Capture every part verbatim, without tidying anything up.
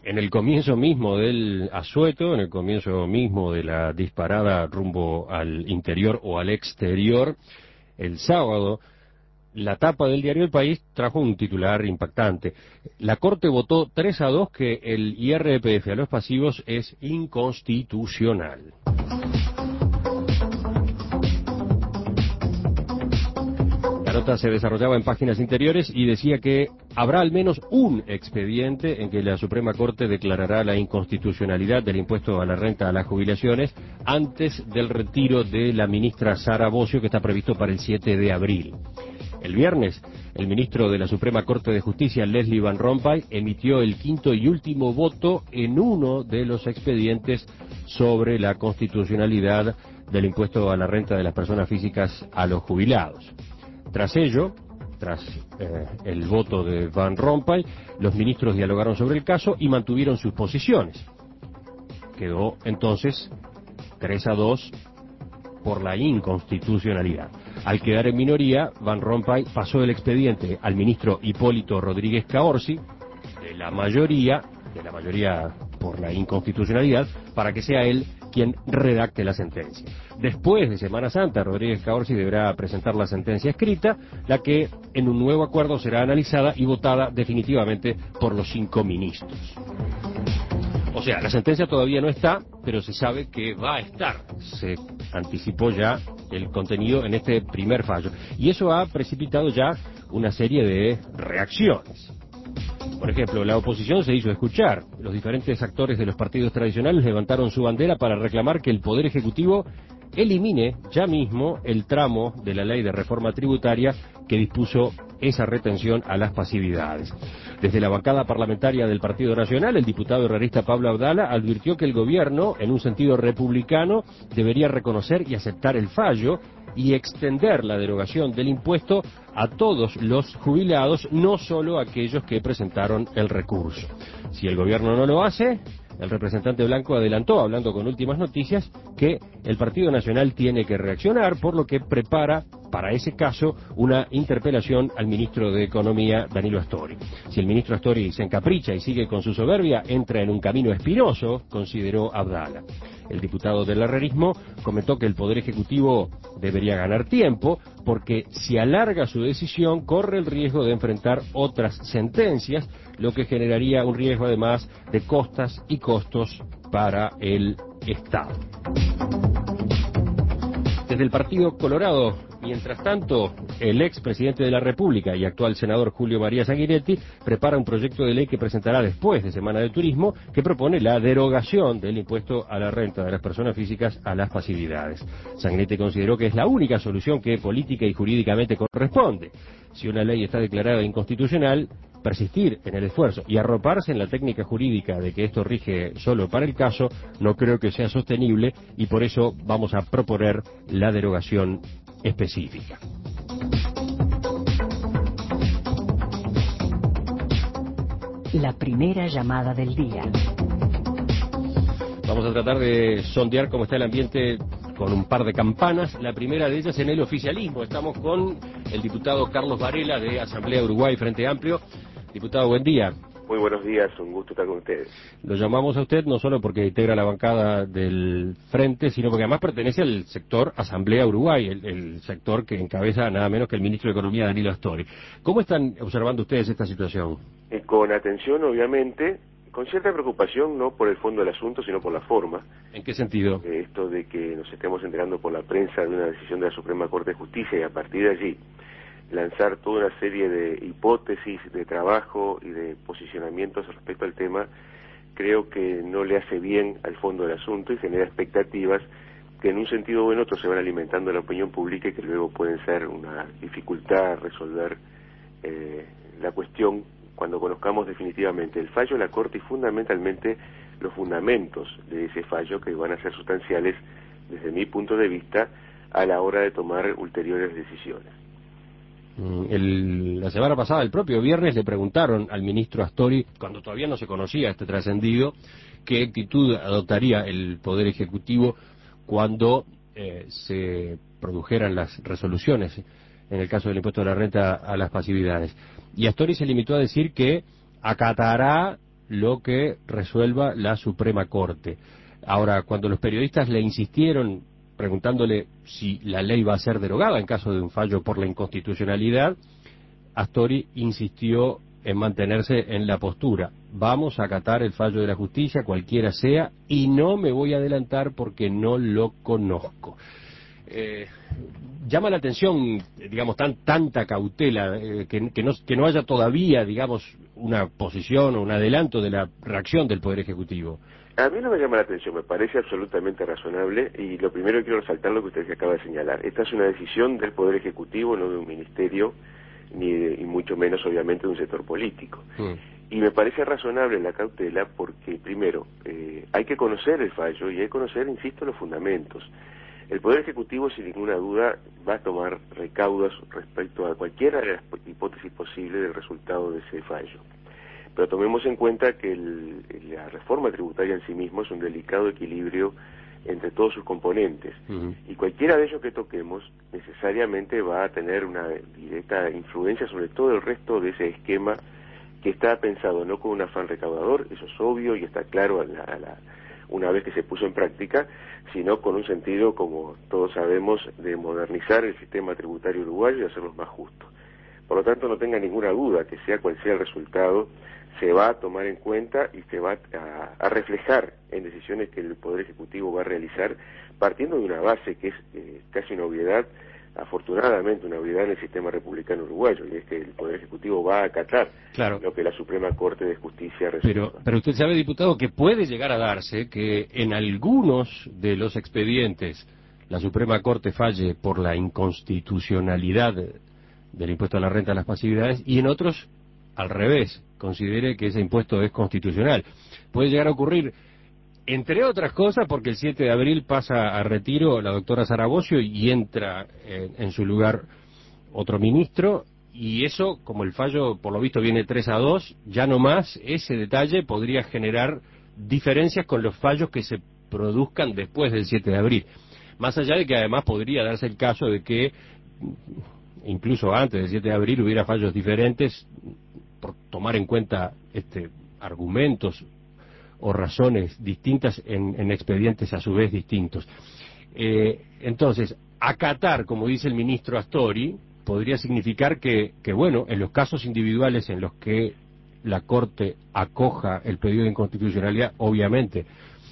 En el comienzo mismo del asueto, en el comienzo mismo de la disparada rumbo al interior o al exterior, el sábado, la tapa del diario El País trajo un titular impactante. La Corte votó tres a dos que el I R P F a los pasivos es inconstitucional. La nota se desarrollaba en páginas interiores y decía que habrá al menos un expediente en que la Suprema Corte declarará la inconstitucionalidad del impuesto a la renta a las jubilaciones antes del retiro de la ministra Sara Bocio, que está previsto para el siete de abril. El viernes, el ministro de la Suprema Corte de Justicia, Leslie Van Rompuy, emitió el quinto y último voto en uno de los expedientes sobre la constitucionalidad del impuesto a la renta de las personas físicas a los jubilados. Tras ello, tras eh, el voto de Van Rompuy, los ministros dialogaron sobre el caso y mantuvieron sus posiciones. Quedó entonces tres a dos por la inconstitucionalidad. Al quedar en minoría, Van Rompuy pasó el expediente al ministro Hipólito Rodríguez Caorsi, de la mayoría, de la mayoría por la inconstitucionalidad, para que sea él quien redacte la sentencia. Después de Semana Santa, Rodríguez Caorsi deberá presentar la sentencia escrita, la que en un nuevo acuerdo será analizada y votada definitivamente por los cinco ministros. O sea, la sentencia todavía no está, pero se sabe que va a estar. Se anticipó ya el contenido en este primer fallo. Y eso ha precipitado ya una serie de reacciones. Por ejemplo, la oposición se hizo escuchar. Los diferentes actores de los partidos tradicionales levantaron su bandera para reclamar que el Poder Ejecutivo elimine ya mismo el tramo de la ley de reforma tributaria que dispuso esa retención a las pasividades. Desde la bancada parlamentaria del Partido Nacional, el diputado herrerista Pablo Abdala advirtió que el gobierno, en un sentido republicano, debería reconocer y aceptar el fallo y extender la derogación del impuesto a todos los jubilados, no solo a aquellos que presentaron el recurso. Si el gobierno no lo hace, el representante blanco adelantó, hablando con Últimas Noticias, que el Partido Nacional tiene que reaccionar, por lo que prepara para ese caso una interpelación al ministro de Economía, Danilo Astori. Si el ministro Astori se encapricha y sigue con su soberbia, entra en un camino espinoso, consideró Abdala. El diputado del herrerismo comentó que el Poder Ejecutivo debería ganar tiempo, porque si alarga su decisión corre el riesgo de enfrentar otras sentencias, lo que generaría un riesgo además de costas y costos para el Estado. Desde el Partido Colorado, mientras tanto, el expresidente de la República y actual senador Julio María Sanguinetti prepara un proyecto de ley que presentará después de Semana de Turismo, que propone la derogación del impuesto a la renta de las personas físicas a las pasividades. Sanguinetti consideró que es la única solución que política y jurídicamente corresponde. Si una ley está declarada inconstitucional, persistir en el esfuerzo y arroparse en la técnica jurídica de que esto rige solo para el caso, no creo que sea sostenible, y por eso vamos a proponer la derogación específica. La primera llamada del día. Vamos a tratar de sondear cómo está el ambiente con un par de campanas. La primera de ellas en el oficialismo. Estamos con el diputado Carlos Varela de Asamblea Uruguay Frente Amplio. Diputado, buen día. Muy buenos días, un gusto estar con ustedes. Lo llamamos a usted no solo porque integra la bancada del Frente, sino porque además pertenece al sector Asamblea Uruguay, el, el sector que encabeza nada menos que el ministro de Economía, Danilo Astori. ¿Cómo están observando ustedes esta situación? Eh, con atención, obviamente, con cierta preocupación, no por el fondo del asunto, sino por la forma. ¿En qué sentido? Eh, esto de que nos estemos enterando por la prensa de una decisión de la Suprema Corte de Justicia y a partir de allí lanzar toda una serie de hipótesis de trabajo y de posicionamientos respecto al tema, creo que no le hace bien al fondo del asunto y genera expectativas que en un sentido o en otro se van alimentando en la opinión pública y que luego pueden ser una dificultad resolver eh, la cuestión cuando conozcamos definitivamente el fallo de la Corte y fundamentalmente los fundamentos de ese fallo, que van a ser sustanciales desde mi punto de vista a la hora de tomar ulteriores decisiones. El, la semana pasada, el propio viernes, le preguntaron al ministro Astori, cuando todavía no se conocía este trascendido, qué actitud adoptaría el Poder Ejecutivo cuando eh, se produjeran las resoluciones en el caso del impuesto de la renta a las pasividades. Y Astori se limitó a decir que acatará lo que resuelva la Suprema Corte. Ahora, cuando los periodistas le insistieron preguntándole si la ley va a ser derogada en caso de un fallo por la inconstitucionalidad, Astori insistió en mantenerse en la postura. Vamos a acatar el fallo de la justicia, cualquiera sea, y no me voy a adelantar porque no lo conozco. Eh, llama la atención, digamos, tan tanta cautela, eh, que, que, no, que no haya todavía, digamos, una posición o un adelanto de la reacción del Poder Ejecutivo. A mí no me llama la atención, me parece absolutamente razonable, y lo primero que quiero resaltar lo que usted acaba de señalar. Esta es una decisión del Poder Ejecutivo, no de un ministerio, ni de, y mucho menos, obviamente, de un sector político. Mm. Y me parece razonable la cautela porque, primero, eh, hay que conocer el fallo y hay que conocer, insisto, los fundamentos. El Poder Ejecutivo, sin ninguna duda, va a tomar recaudos respecto a cualquiera de las hipótesis posibles del resultado de ese fallo. Pero tomemos en cuenta que el, la reforma tributaria en sí mismo es un delicado equilibrio entre todos sus componentes. Uh-huh. Y cualquiera de ellos que toquemos necesariamente va a tener una directa influencia sobre todo el resto de ese esquema que está pensado no con un afán recaudador, eso es obvio y está claro a la, a la, una vez que se puso en práctica, sino con un sentido, como todos sabemos, de modernizar el sistema tributario uruguayo y hacerlo más justo. Por lo tanto, no tenga ninguna duda que sea cual sea el resultado, se va a tomar en cuenta y se va a, a reflejar en decisiones que el Poder Ejecutivo va a realizar, partiendo de una base que es eh, casi una obviedad, afortunadamente una obviedad en el sistema republicano uruguayo, y es que el Poder Ejecutivo va a acatar claro. lo que la Suprema Corte de Justicia resuelva. Pero, pero usted sabe, diputado, que puede llegar a darse que en algunos de los expedientes la Suprema Corte falle por la inconstitucionalidad del impuesto a la renta de las pasividades, y en otros, al revés, considere que ese impuesto es constitucional. Puede llegar a ocurrir, entre otras cosas, porque el siete de abril pasa a retiro la doctora Saragocio y entra eh, en su lugar otro ministro, y eso, como el fallo por lo visto viene tres a dos, ya no más, ese detalle podría generar diferencias con los fallos que se produzcan después del siete de abril. Más allá de que además podría darse el caso de que incluso antes del siete de abril hubiera fallos diferentes por tomar en cuenta este argumentos o razones distintas en, en expedientes a su vez distintos. Eh, entonces, acatar, como dice el ministro Astori, podría significar que, que, bueno, en los casos individuales en los que la Corte acoja el pedido de inconstitucionalidad, obviamente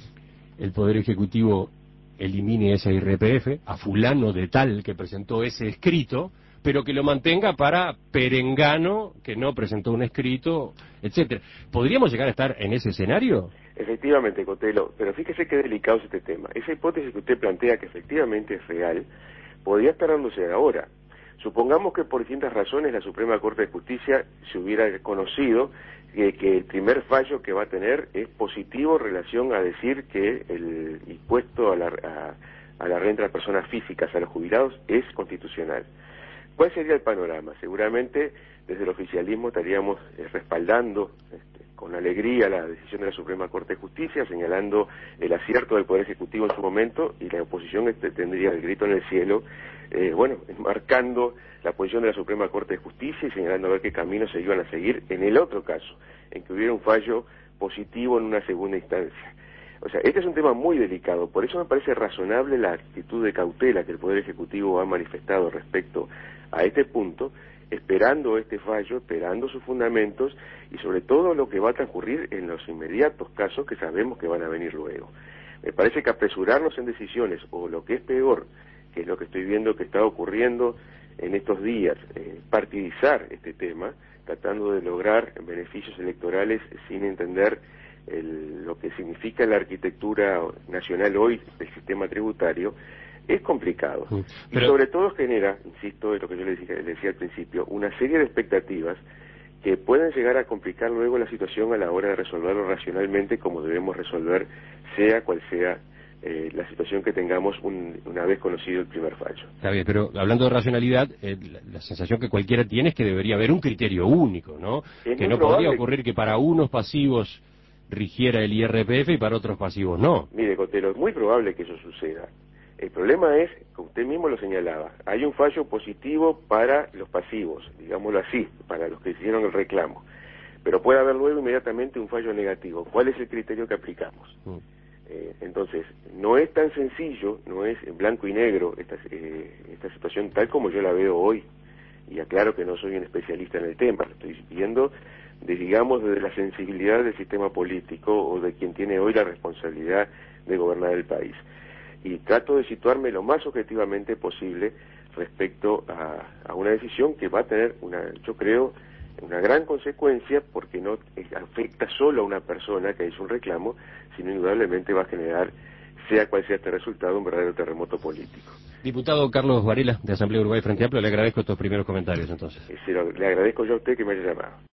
el Poder Ejecutivo elimine ese I R P F a fulano de tal que presentó ese escrito, pero que lo mantenga para perengano que no presentó un escrito, etcétera. ¿Podríamos llegar a estar en ese escenario? Efectivamente, Cotelo, pero fíjese qué delicado es este tema. Esa hipótesis que usted plantea, que efectivamente es real, podría estar dándose ahora. Supongamos que por distintas razones la Suprema Corte de Justicia se hubiera conocido que, que el primer fallo que va a tener es positivo en relación a decir que el impuesto a la, a, a la renta de personas físicas, a los jubilados, es constitucional. ¿Cuál sería el panorama? Seguramente desde el oficialismo estaríamos eh, respaldando este, con alegría la decisión de la Suprema Corte de Justicia, señalando el acierto del Poder Ejecutivo en su momento, y la oposición este, tendría el grito en el cielo, eh, bueno, marcando la posición de la Suprema Corte de Justicia y señalando a ver qué caminos se iban a seguir en el otro caso, en que hubiera un fallo positivo en una segunda instancia. O sea, este es un tema muy delicado, por eso me parece razonable la actitud de cautela que el Poder Ejecutivo ha manifestado respecto a este punto, esperando este fallo, esperando sus fundamentos y sobre todo lo que va a transcurrir en los inmediatos casos que sabemos que van a venir luego. Me parece que apresurarnos en decisiones, o lo que es peor, que es lo que estoy viendo que está ocurriendo en estos días, eh, partidizar este tema, tratando de lograr beneficios electorales sin entender el, lo que significa la arquitectura nacional hoy del sistema tributario, es complicado. Sí, pero... Y sobre todo genera, insisto, es lo que yo le decía, le decía al principio, una serie de expectativas que pueden llegar a complicar luego la situación a la hora de resolverlo racionalmente como debemos resolver, sea cual sea eh, la situación que tengamos un, una vez conocido el primer fallo. Está bien, pero hablando de racionalidad, eh, la, la sensación que cualquiera tiene es que debería haber un criterio único, ¿no? Es que no podría ocurrir que para unos pasivos rigiera el I R P F y para otros pasivos no. Mire, Cotelo, es muy probable que eso suceda. El problema es, como usted mismo lo señalaba, hay un fallo positivo para los pasivos, digámoslo así, para los que hicieron el reclamo. pero puede haber luego inmediatamente un fallo negativo. ¿Cuál es el criterio que aplicamos? Mm. Eh, entonces, no es tan sencillo, no es en blanco y negro esta, eh, esta situación tal como yo la veo hoy, y aclaro que no soy un especialista en el tema, lo estoy viendo, de, digamos, desde la sensibilidad del sistema político o de quien tiene hoy la responsabilidad de gobernar el país. Y trato de situarme lo más objetivamente posible respecto a, a una decisión que va a tener, una, yo creo, una gran consecuencia, porque no afecta solo a una persona que hizo un reclamo, sino indudablemente va a generar, sea cual sea este resultado, un verdadero terremoto político. Diputado Carlos Varela, de Asamblea Uruguay Frente Amplio, le agradezco estos primeros comentarios entonces. Le agradezco yo a usted que me haya llamado.